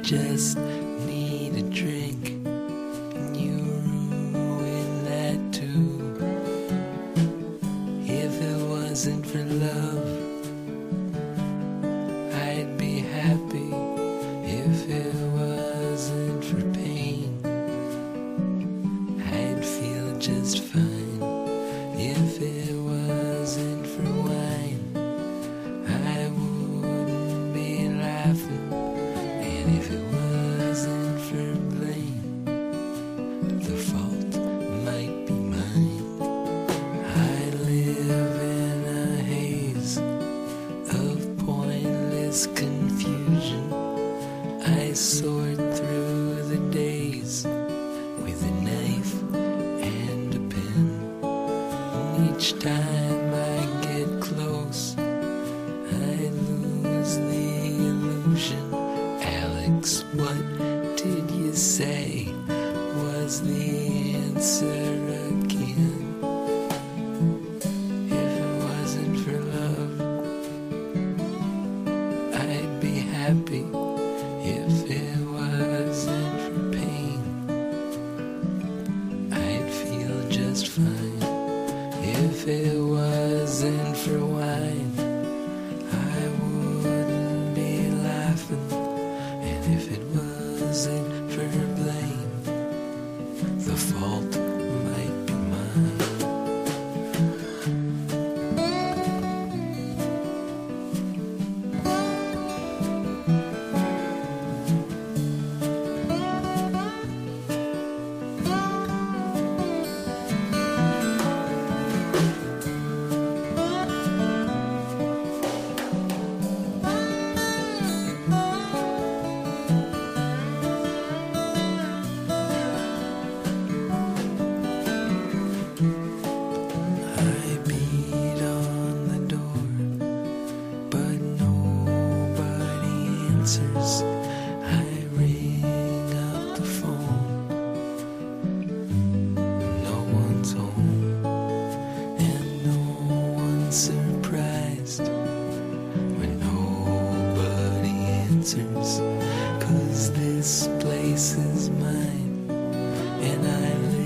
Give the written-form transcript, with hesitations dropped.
just need a drink, and you ruin that too. If it wasn't for love, I'd be happy. If it wasn't for pain, I'd feel just fine. If it wasn't for wine, I wouldn't be laughing. And if it wasn't for blame, the fault might be mine. I live in a haze of pointless confusion. I sort through the days with a knife and a pen. And each time I get close, I lose the illusion. Alex, what did you say was the answer again? If it wasn't for love, I'd be happy. If it wasn't for pain, I'd feel just fine. If it wasn't for wine, I wouldn't be laughing. And if it wasn't for blame, the fault might be mine. I beat on the door, but nobody answers. I ring up the phone, no one's home, and no one's surprised when nobody answers. 'Cause this place is mine, and I live